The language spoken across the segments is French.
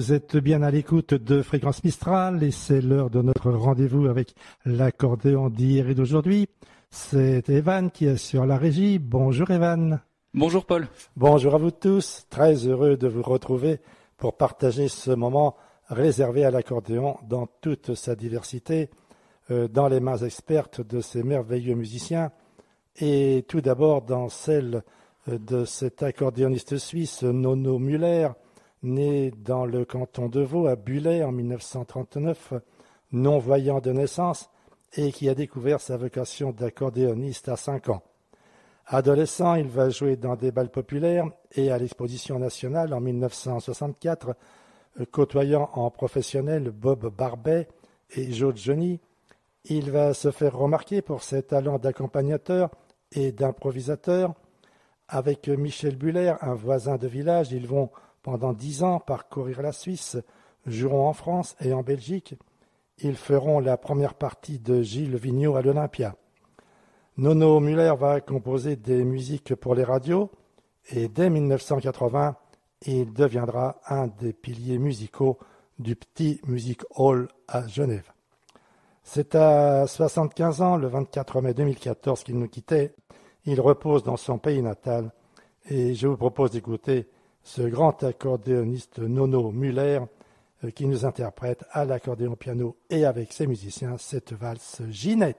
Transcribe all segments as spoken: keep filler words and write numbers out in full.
Vous êtes bien à l'écoute de Fréquence Mistral et c'est l'heure de notre rendez-vous avec l'accordéon d'hier et d'aujourd'hui. C'est Evan qui est sur la régie. Bonjour Evan. Bonjour Paul. Bonjour à vous tous. Très heureux de vous retrouver pour partager ce moment réservé à l'accordéon dans toute sa diversité, euh, dans les mains expertes de ces merveilleux musiciens et tout d'abord dans celle de cet accordéoniste suisse Nono Müller, né dans le canton de Vaud à Bullet en mille neuf cent trente-neuf, non-voyant de naissance et qui a découvert sa vocation d'accordéoniste à cinq ans. Adolescent, il va jouer dans des bals populaires et à l'Exposition nationale en mille neuf cent soixante-quatre, côtoyant en professionnel Bob Barbet et Joe Johnny. Il va se faire remarquer pour ses talents d'accompagnateur et d'improvisateur. Avec Michel Buller, un voisin de village, ils vont pendant dix ans parcourir la Suisse, joueront en France et en Belgique. Ils feront la première partie de Gilles Vigneault à l'Olympia. Nono Müller va composer des musiques pour les radios et dès mille neuf cent quatre-vingts, il deviendra un des piliers musicaux du Petit Music Hall à Genève. C'est à soixante-quinze ans, le vingt-quatre mai deux mille quatorze, qu'il nous quittait. Il repose dans son pays natal et je vous propose d'écouter ce grand accordéoniste Nono Müller qui nous interprète à l'accordéon piano et avec ses musiciens cette valse Ginette.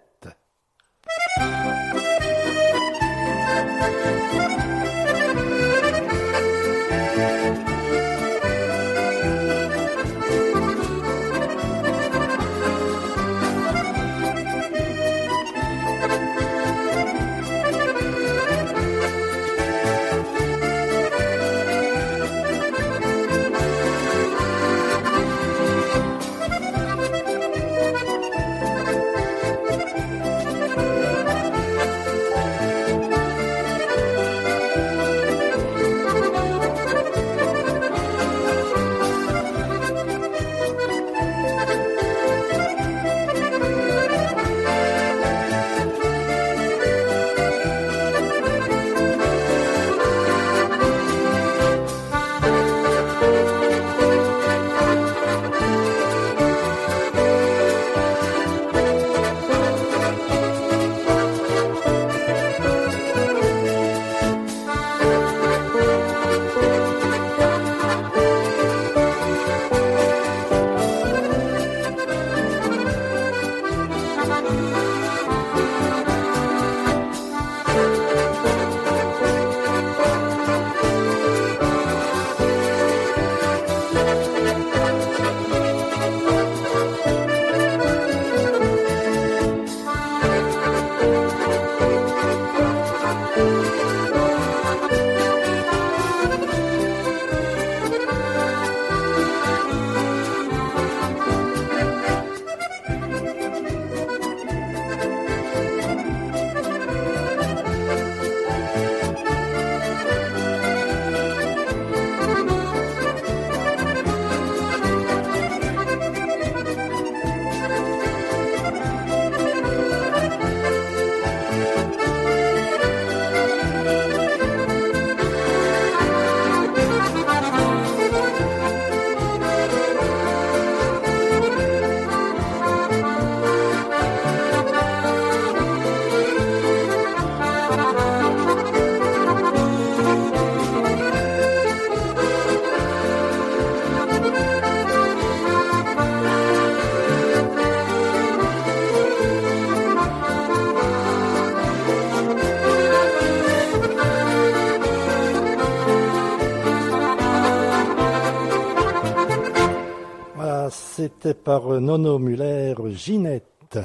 C'était par Nono Müller, Ginette.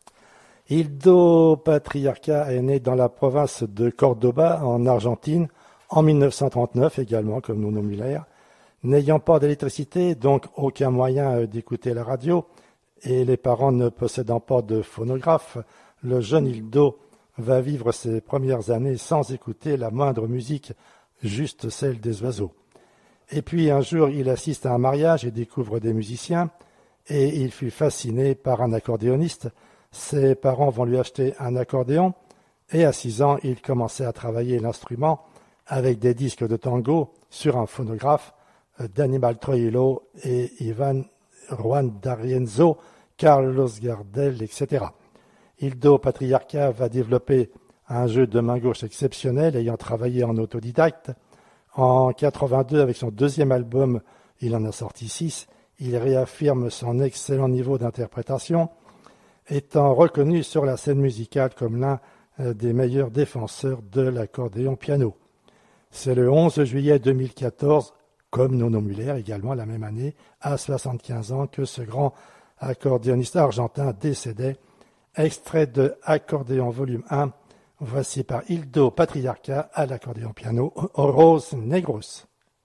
Ildo Patriarca est né dans la province de Cordoba, en Argentine, en mille neuf cent trente-neuf, également comme Nono Müller. N'ayant pas d'électricité, donc aucun moyen d'écouter la radio, et les parents ne possédant pas de phonographe, le jeune Ildo va vivre ses premières années sans écouter la moindre musique, juste celle des oiseaux. Et puis un jour, il assiste à un mariage et découvre des musiciens, et il fut fasciné par un accordéoniste. Ses parents vont lui acheter un accordéon, et à six ans, il commençait à travailler l'instrument avec des disques de tango sur un phonographe, d'Animal Troilo et Ivan Juan D'Arienzo, Carlos Gardel, et cetera. Ildo Patriarca va développer un jeu de main gauche exceptionnel, ayant travaillé en autodidacte. En quatre-vingt-deux, avec son deuxième album, il en a sorti six, il réaffirme son excellent niveau d'interprétation, étant reconnu sur la scène musicale comme l'un des meilleurs défenseurs de l'accordéon piano. C'est le onze juillet deux mille quatorze, comme Nono Muller également la même année, à soixante-quinze ans, que ce grand accordéoniste argentin décédait. Extrait de Accordéon volume un, voici par Ildo Patriarca à l'accordéon piano, Oros Negros.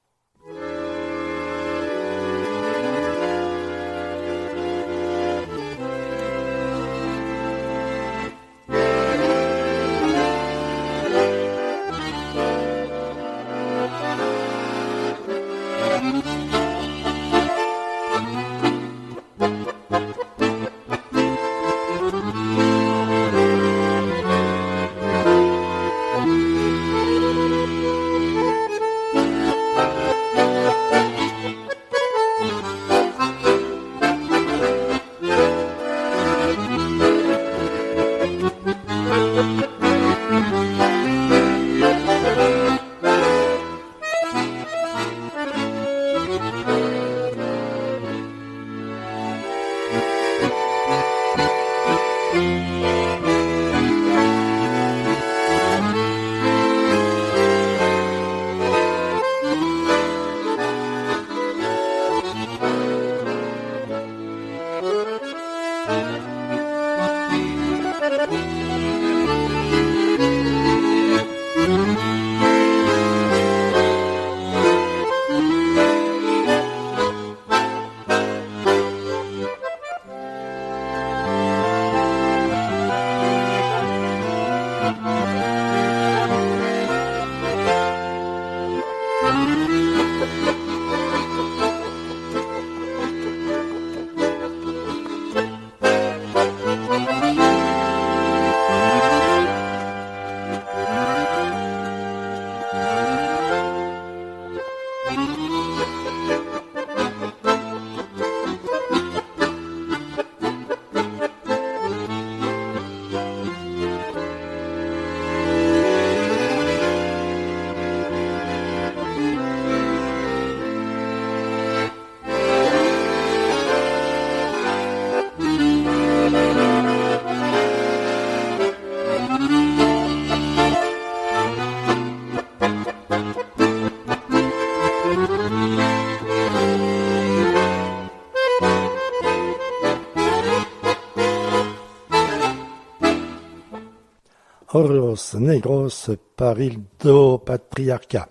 Oros Negros par Ildo Patriarca.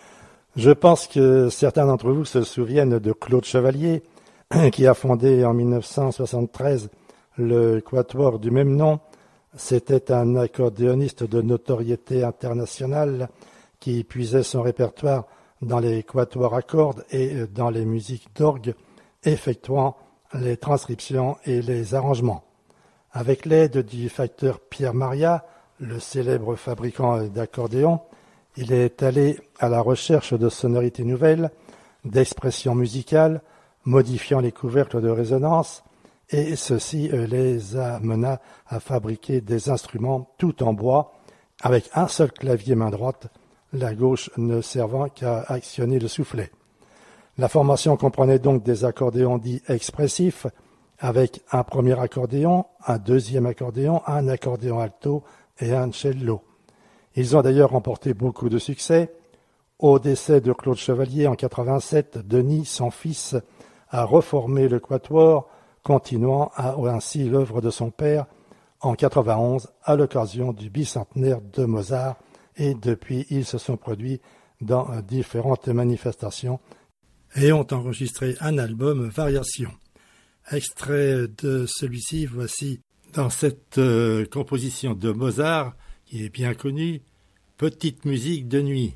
Je pense que certains d'entre vous se souviennent de Claude Chevalier, qui a fondé en mille neuf cent soixante-treize le quatuor du même nom. C'était un accordéoniste de notoriété internationale qui puisait son répertoire dans les quatuors à cordes et dans les musiques d'orgue, effectuant les transcriptions et les arrangements. Avec l'aide du facteur Pierre Maria, le célèbre fabricant d'accordéons, il est allé à la recherche de sonorités nouvelles, d'expressions musicales, modifiant les couvercles de résonance, et ceci les amena à fabriquer des instruments tout en bois, avec un seul clavier main droite, la gauche ne servant qu'à actionner le soufflet. La formation comprenait donc des accordéons dits expressifs, avec un premier accordéon, un deuxième accordéon, un accordéon alto et un cello. Ils ont d'ailleurs remporté beaucoup de succès. Au décès de Claude Chevalier en quatre-vingt-sept, Denis, son fils, a reformé le quatuor, continuant à, ainsi l'œuvre de son père en quatre-vingt-onze à l'occasion du bicentenaire de Mozart, et depuis ils se sont produits dans différentes manifestations et ont enregistré un album Variations. Extrait de celui-ci, voici dans cette euh, composition de Mozart, qui est bien connue, Petite musique de nuit.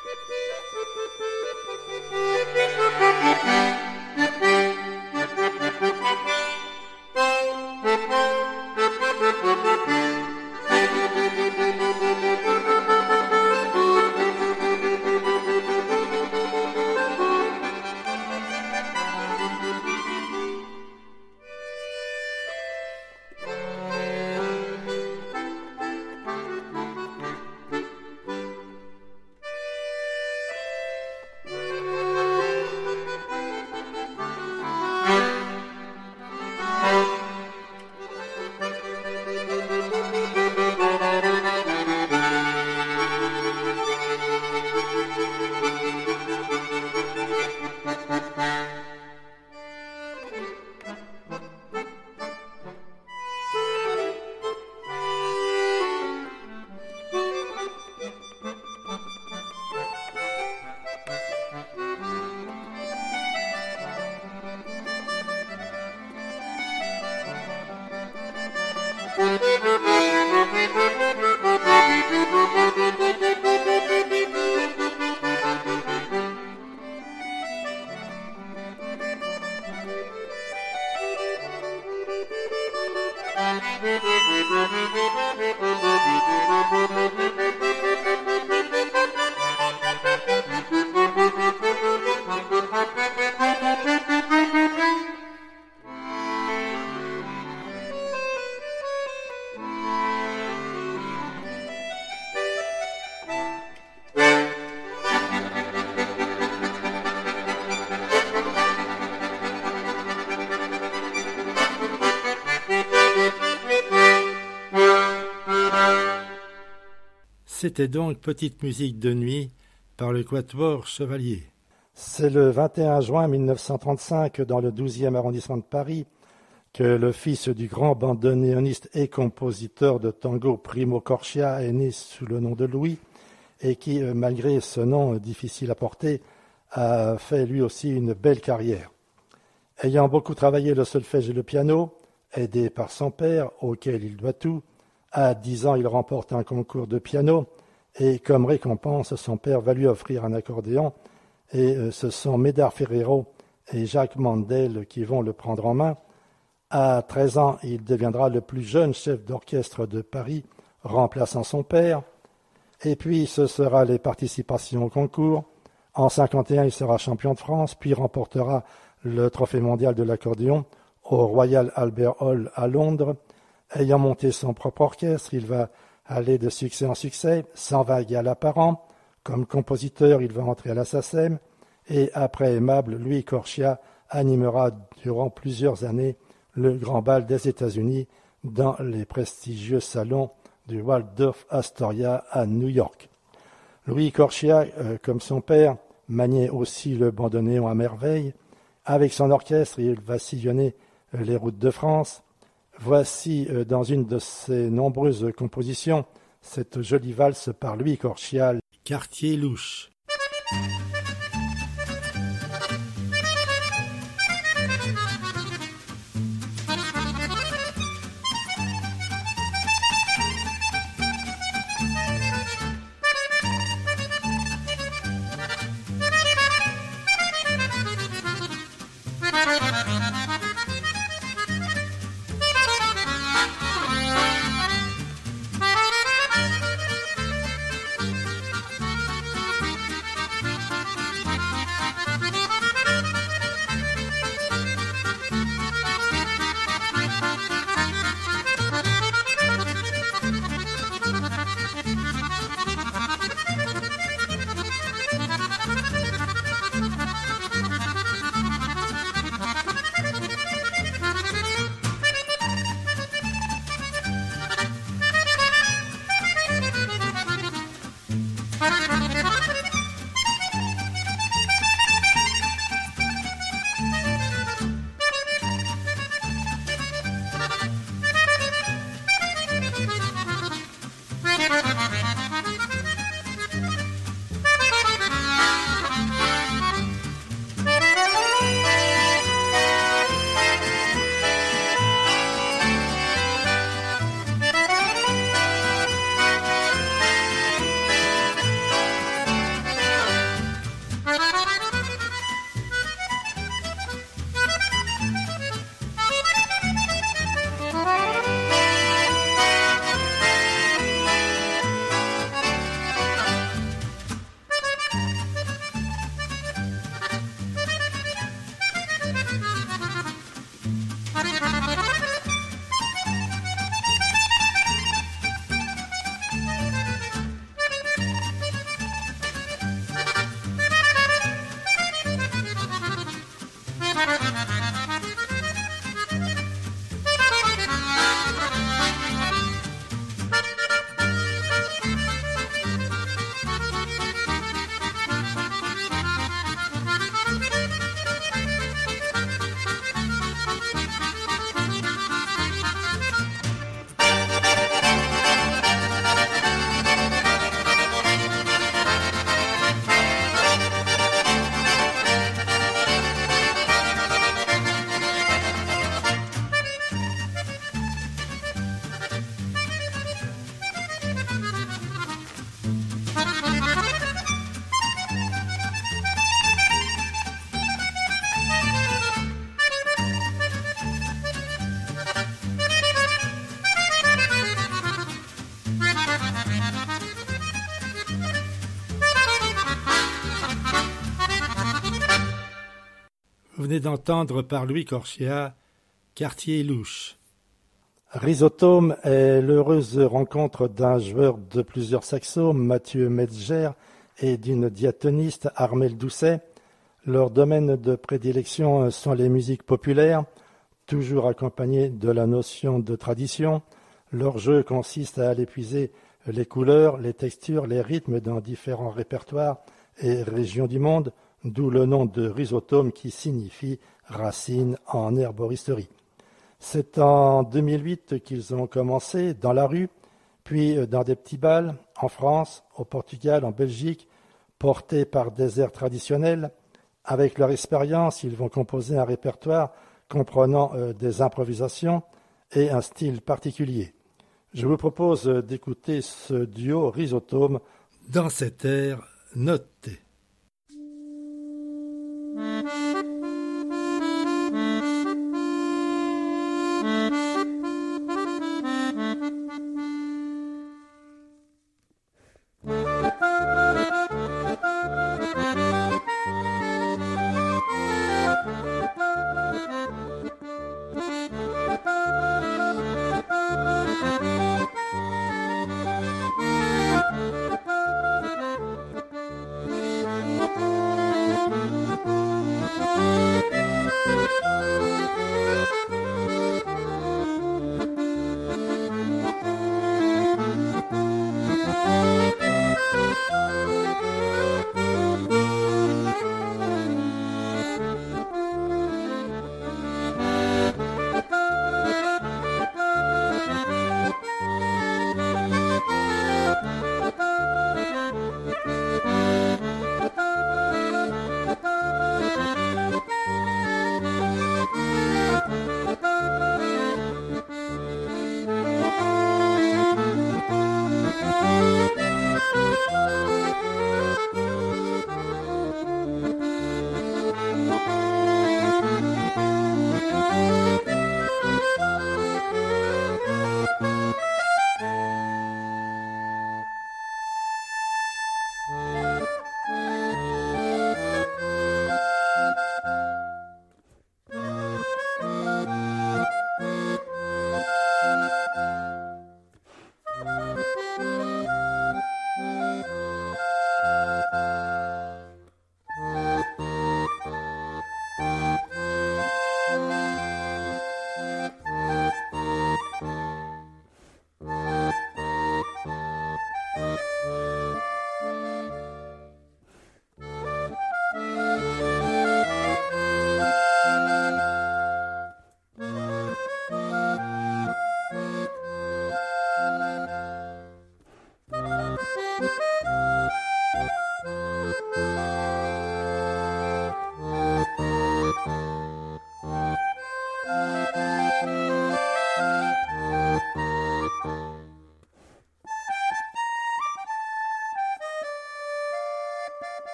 C'était donc Petite musique de nuit par le Quatuor Chevalier. C'est le vingt et un juin mille neuf cent trente-cinq, dans le douzième arrondissement de Paris, que le fils du grand bandoneoniste et compositeur de tango Primo Corchia est né sous le nom de Louis et qui, malgré ce nom difficile à porter, a fait lui aussi une belle carrière. Ayant beaucoup travaillé le solfège et le piano, aidé par son père, auquel il doit tout, à dix ans, il remporte un concours de piano et comme récompense, son père va lui offrir un accordéon et ce sont Médard Ferrero et Jacques Mandel qui vont le prendre en main. À treize ans, il deviendra le plus jeune chef d'orchestre de Paris, remplaçant son père. Et puis, ce sera les participations au concours. En cinquante et un, il sera champion de France, puis remportera le trophée mondial de l'accordéon au Royal Albert Hall à Londres. Ayant monté son propre orchestre, il va aller de succès en succès, cent vingt galas par an. Comme compositeur, il va entrer à la SACEM. Et après Aimable, Louis Corchia animera durant plusieurs années le Grand Bal des États-Unis dans les prestigieux salons du Waldorf Astoria à New York. Louis Corchia, euh, comme son père, maniait aussi le bandoneon à merveille. Avec son orchestre, il va sillonner les routes de France. Voici, euh, dans une de ses nombreuses compositions, cette jolie valse par Louis Corchia, Quartier louche. Vous venez d'entendre par Louis Corchia, Quartier louche. Rhizotome est l'heureuse rencontre d'un joueur de plusieurs saxos, Mathieu Metzger, et d'une diatoniste, Armelle Doucet. Leurs domaines de prédilection sont les musiques populaires, toujours accompagnées de la notion de tradition. Leur jeu consiste à aller puiser les couleurs, les textures, les rythmes dans différents répertoires et régions du monde, d'où le nom de rhizotome qui signifie racine en herboristerie. C'est en deux mille huit qu'ils ont commencé dans la rue, puis dans des petits bals, en France, au Portugal, en Belgique, portés par des airs traditionnels. Avec leur expérience, ils vont composer un répertoire comprenant euh, des improvisations et un style particulier. Je vous propose d'écouter ce duo rhizotome dans cet air noté.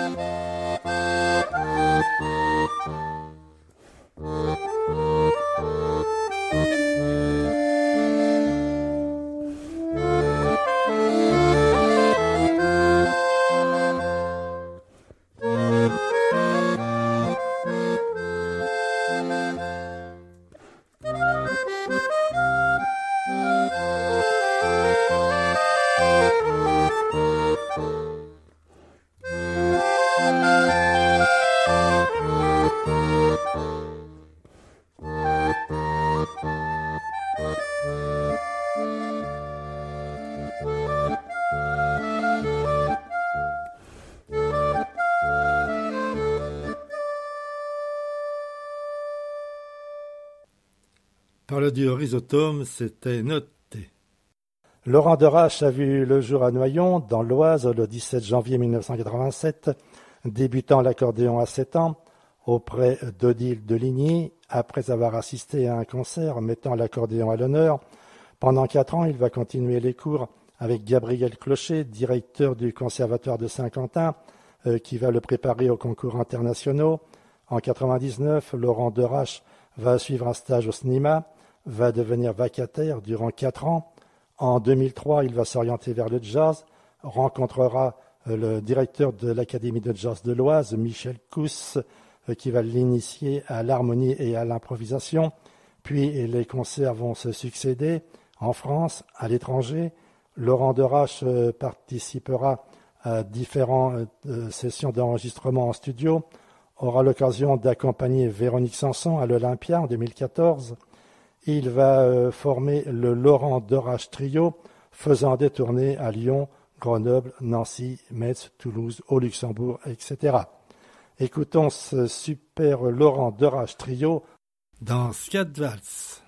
Par le duo Rhizotome, c'était noté. Laurent Derache a vu le jour à Noyon, dans l'Oise, le dix-sept janvier mille neuf cent quatre-vingt-sept, débutant l'accordéon à sept ans, auprès d'Odile de Ligny, après avoir assisté à un concert mettant l'accordéon à l'honneur. Pendant quatre ans, il va continuer les cours avec Gabriel Clocher, directeur du Conservatoire de Saint-Quentin, euh, qui va le préparer aux concours internationaux. En quatre-vingt-dix-neuf, Laurent Derache va suivre un stage au C N I M A, va devenir vacataire durant quatre ans. En deux mille trois, il va s'orienter vers le jazz, rencontrera le directeur de l'Académie de jazz de l'Oise, Michel Cousse, qui va l'initier à l'harmonie et à l'improvisation. Puis les concerts vont se succéder en France, à l'étranger. Laurent Derache participera à différentes sessions d'enregistrement en studio, aura l'occasion d'accompagner Véronique Sanson à l'Olympia en deux mille quatorze. Il va former le Laurent Derache Trio, faisant des tournées à Lyon, Grenoble, Nancy, Metz, Toulouse, au Luxembourg, et cetera. Écoutons ce super Laurent Derache Trio dans Skat Vals.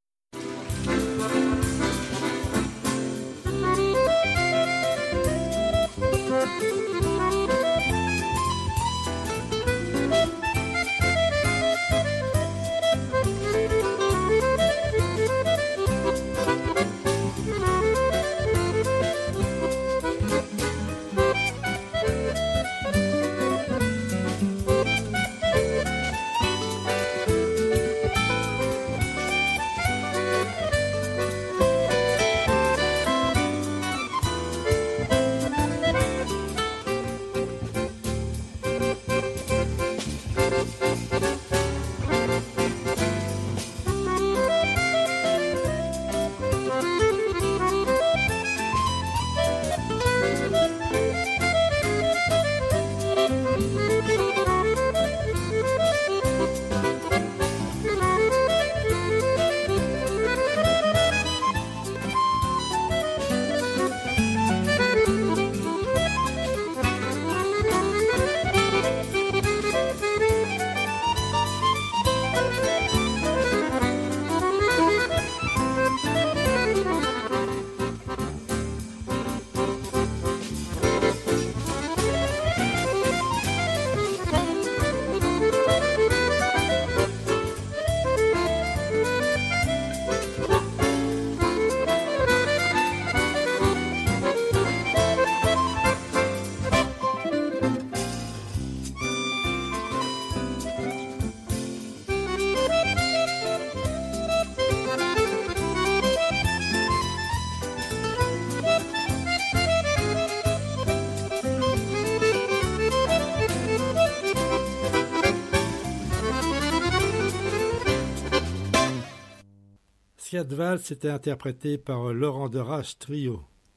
Skat Vals était interprété par Laurent Derache Trio.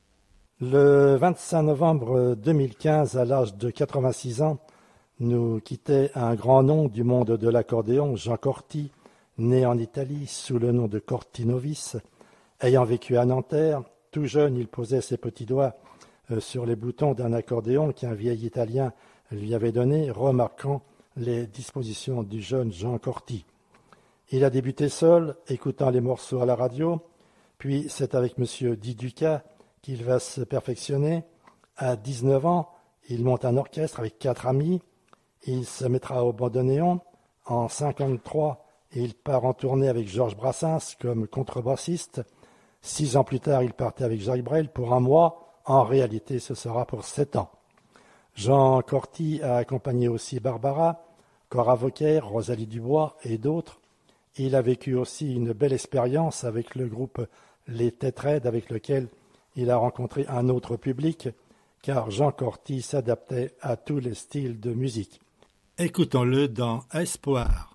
Le vingt-cinq novembre deux mille quinze, à l'âge de quatre-vingt-six ans, nous quittait un grand nom du monde de l'accordéon, Jean Corti, né en Italie sous le nom de Cortinovis. Ayant vécu à Nanterre, tout jeune, il posait ses petits doigts sur les boutons d'un accordéon qu'un vieil Italien lui avait donné, remarquant les dispositions du jeune Jean Corti. Il a débuté seul, écoutant les morceaux à la radio, puis c'est avec M. Di Duca qu'il va se perfectionner. À dix-neuf ans, il monte un orchestre avec quatre amis. Il se mettra au bandoneon. En cinquante-trois, il part en tournée avec Georges Brassens comme contrebassiste. Six ans plus tard, il partait avec Jacques Brel pour un mois. En réalité, ce sera pour sept ans. Jean Corty a accompagné aussi Barbara, Cora Vauquer, Rosalie Dubois et d'autres. Il a vécu aussi une belle expérience avec le groupe Les Têtes Raides, avec lequel il a rencontré un autre public, car Jean Corty s'adaptait à tous les styles de musique. Écoutons-le dans Espoir.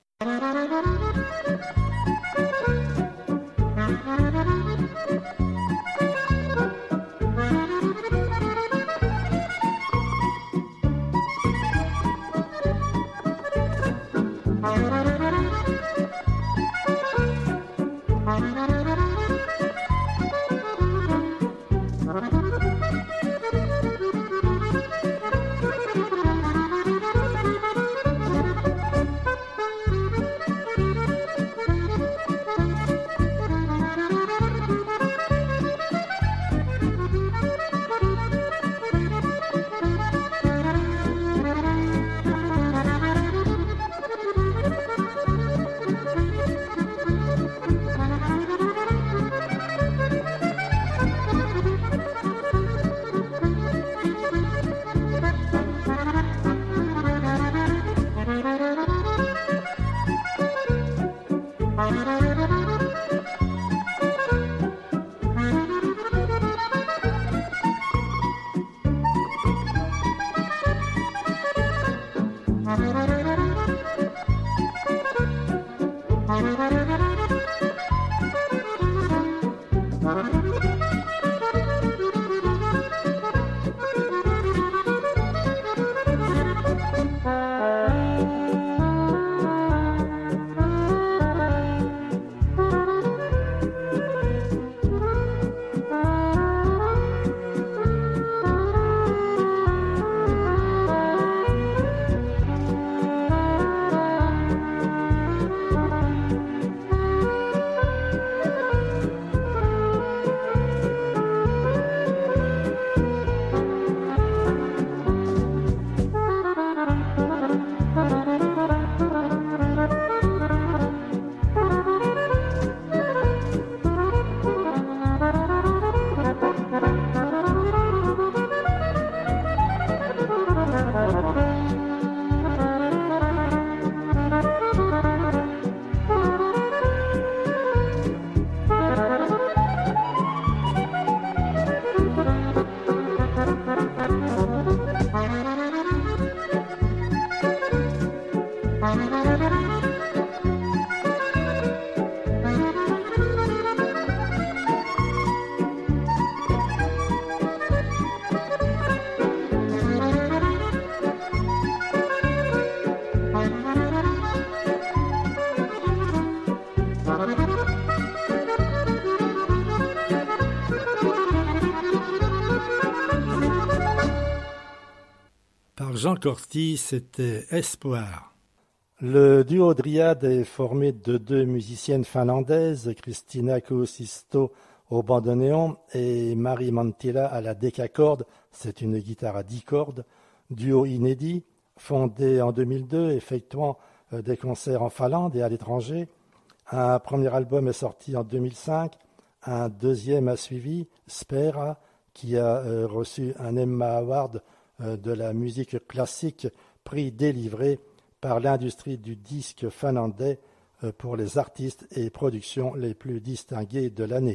Jean Corty, c'était Espoir. Le duo Dryade est formé de deux musiciennes finlandaises, Christina Kuusisto au bandoneon et Mari Manttila à la décacorde, c'est une guitare à dix cordes, duo inédit, fondé en deux mille deux, effectuant des concerts en Finlande et à l'étranger. Un premier album est sorti en deux mille cinq, un deuxième a suivi, Spera, qui a reçu un Emma Award de la musique classique, prix délivré par l'industrie du disque finlandais pour les artistes et productions les plus distinguées de l'année.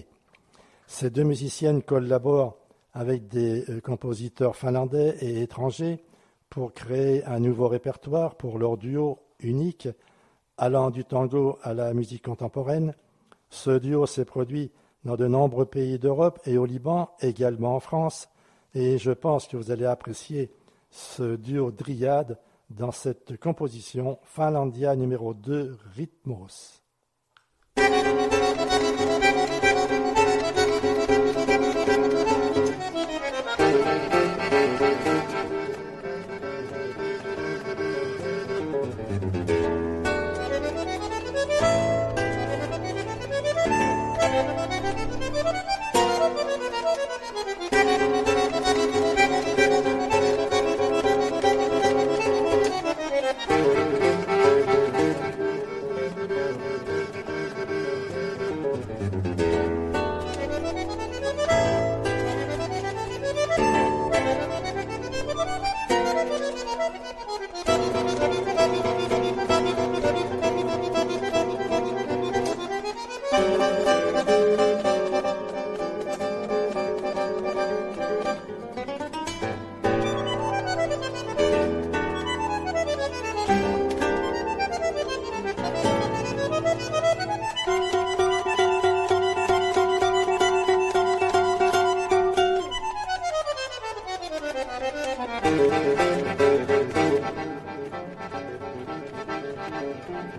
Ces deux musiciennes collaborent avec des compositeurs finlandais et étrangers pour créer un nouveau répertoire pour leur duo unique, allant du tango à la musique contemporaine. Ce duo s'est produit dans de nombreux pays d'Europe et au Liban, également en France. Et je pense que vous allez apprécier ce duo Dryade dans cette composition Finlandia numéro deux, Rhythmos.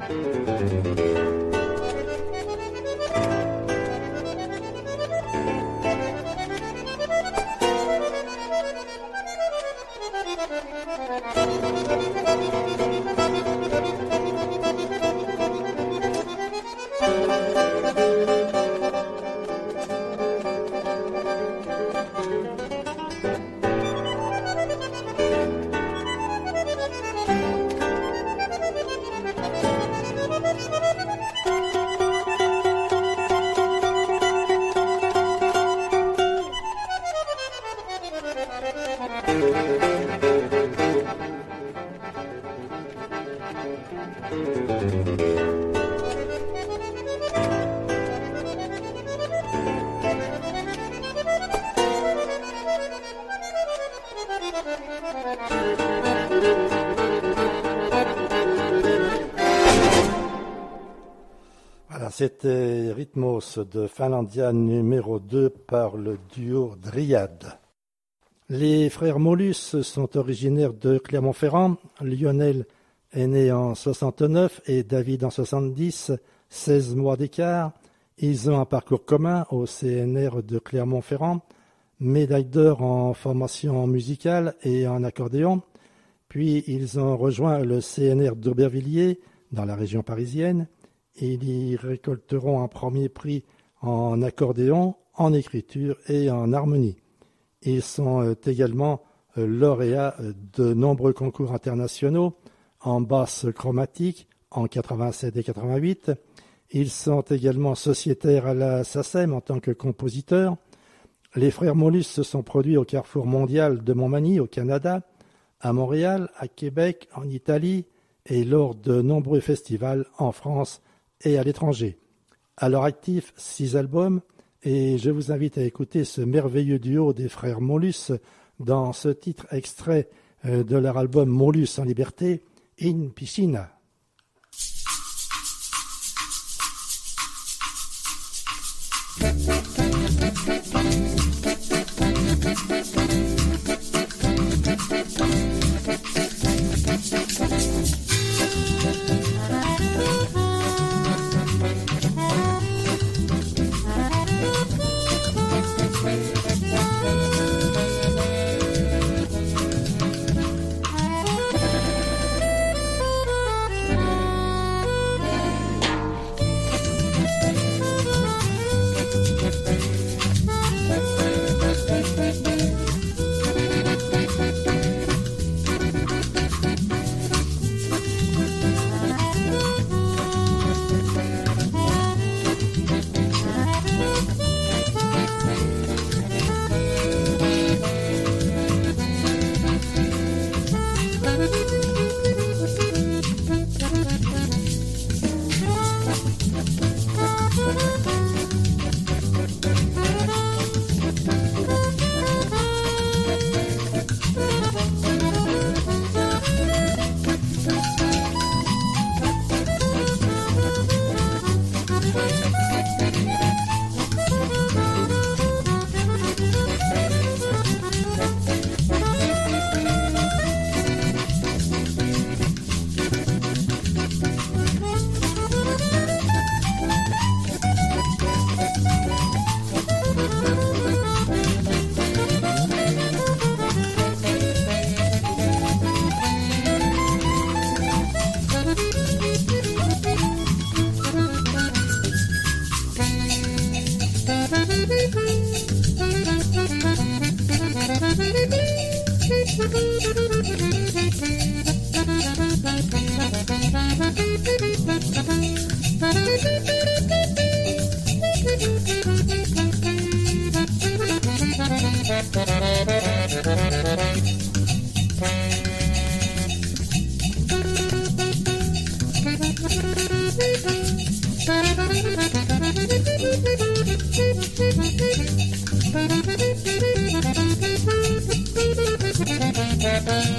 C'était Rhythmos de Finlandia numéro deux par le duo Dryad. Les frères Mollus sont originaires de Clermont-Ferrand. Lionel est né en soixante-neuf et David en soixante-dix, seize mois d'écart. Ils ont un parcours commun au C N R de Clermont-Ferrand, médaille d'or en formation musicale et en accordéon. Puis ils ont rejoint le C N R d'Aubervilliers dans la région parisienne. Ils y récolteront un premier prix en accordéon, en écriture et en harmonie. Ils sont également lauréats de nombreux concours internationaux en basse chromatique en quatre-vingt-sept et quatre-vingt-huit. Ils sont également sociétaires à la S A C E M en tant que compositeurs. Les frères Mollus se sont produits au Carrefour mondial de Montmagny au Canada, à Montréal, à Québec, en Italie et lors de nombreux festivals en France et à l'étranger. À leur actif, six albums, et je vous invite à écouter ce merveilleux duo des frères Mollus dans ce titre extrait de leur album Mollus en liberté, In Piscina. Thank you.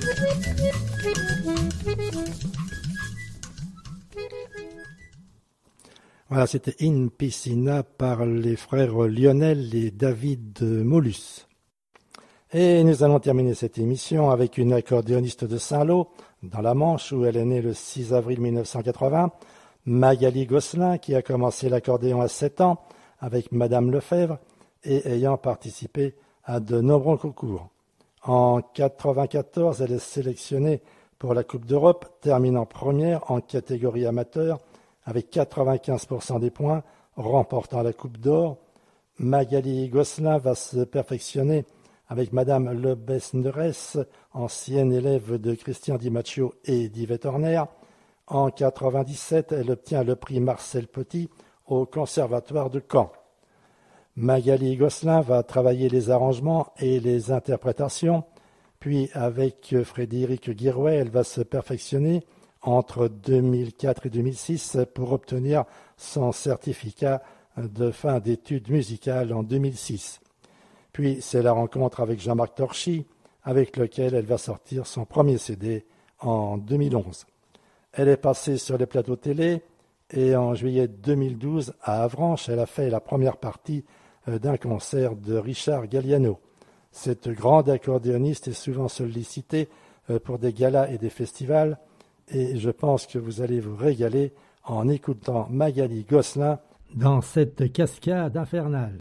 Voilà, c'était In Piscina par les frères Lionel et David Molus. Et nous allons terminer cette émission avec une accordéoniste de Saint-Lô, dans la Manche, où elle est née le six avril mille neuf cent quatre-vingts, Magali Gosselin, qui a commencé l'accordéon à sept ans avec Madame Lefebvre et ayant participé à de nombreux concours. En quatre-vingt-quatorze, elle est sélectionnée pour la Coupe d'Europe, terminant première en catégorie amateur avec quatre-vingt-quinze pour cent des points, remportant la Coupe d'Or. Magali Gosselin va se perfectionner avec Madame Lebesnerès, ancienne élève de Christian Di Maccio et d'Yvette Horner. En quatre-vingt-dix-sept, elle obtient le prix Marcel Petit au Conservatoire de Caen. Magali Gosselin va travailler les arrangements et les interprétations, puis avec Frédéric Guirouet, elle va se perfectionner entre deux mille quatre et deux mille six pour obtenir son certificat de fin d'études musicales en deux mille six. Puis c'est la rencontre avec Jean-Marc Torchy, avec lequel elle va sortir son premier C D en deux mille onze. Elle est passée sur les plateaux télé et en juillet deux mille douze, à Avranches, elle a fait la première partie d'un concert de Richard Galliano. Cette grande accordéoniste est souvent sollicitée pour des galas et des festivals et je pense que vous allez vous régaler en écoutant Magali Gosselin dans cette cascade infernale.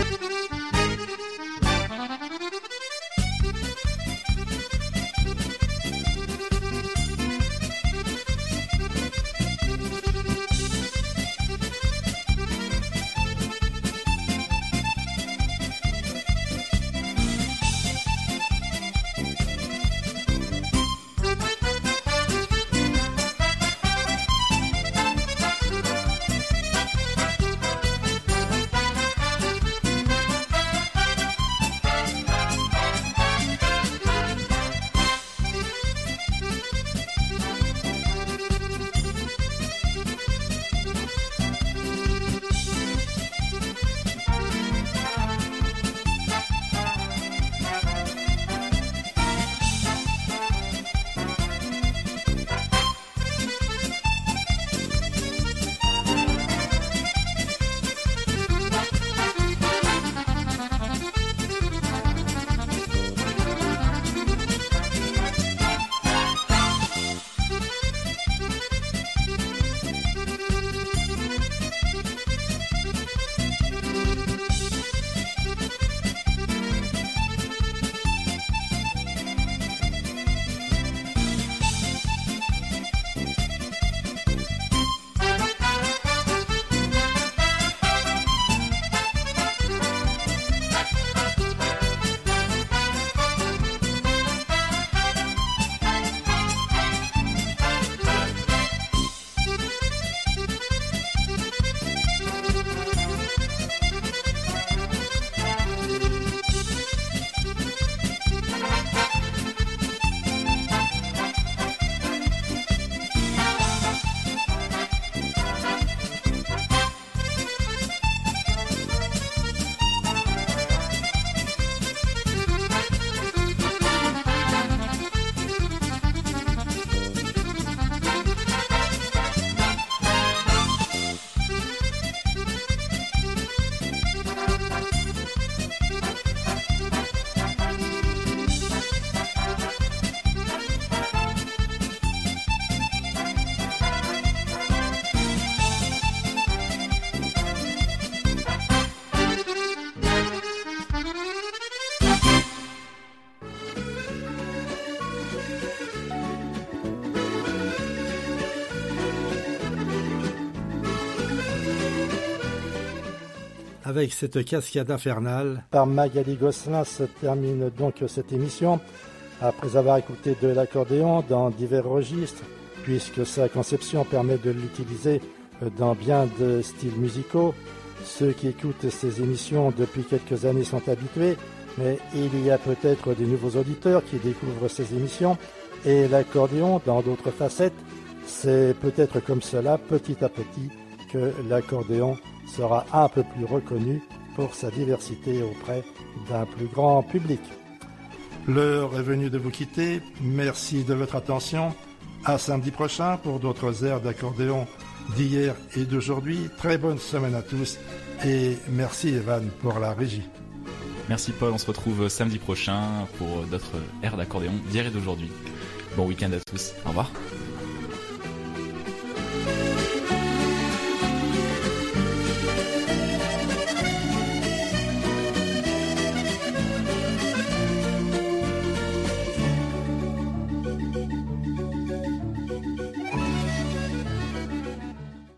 Avec cette cascade infernale, par Magali Gosselin se termine donc cette émission. Après avoir écouté de l'accordéon dans divers registres, puisque sa conception permet de l'utiliser dans bien de styles musicaux, ceux qui écoutent ces émissions depuis quelques années sont habitués, mais il y a peut-être des nouveaux auditeurs qui découvrent ces émissions, et l'accordéon, dans d'autres facettes, c'est peut-être comme cela, petit à petit, que l'accordéon sera un peu plus reconnu pour sa diversité auprès d'un plus grand public. L'heure est venue de vous quitter. Merci de votre attention. À samedi prochain pour d'autres airs d'accordéon d'hier et d'aujourd'hui. Très bonne semaine à tous et merci Evan pour la régie. Merci Paul, on se retrouve samedi prochain pour d'autres airs d'accordéon d'hier et d'aujourd'hui. Bon week-end à tous, au revoir.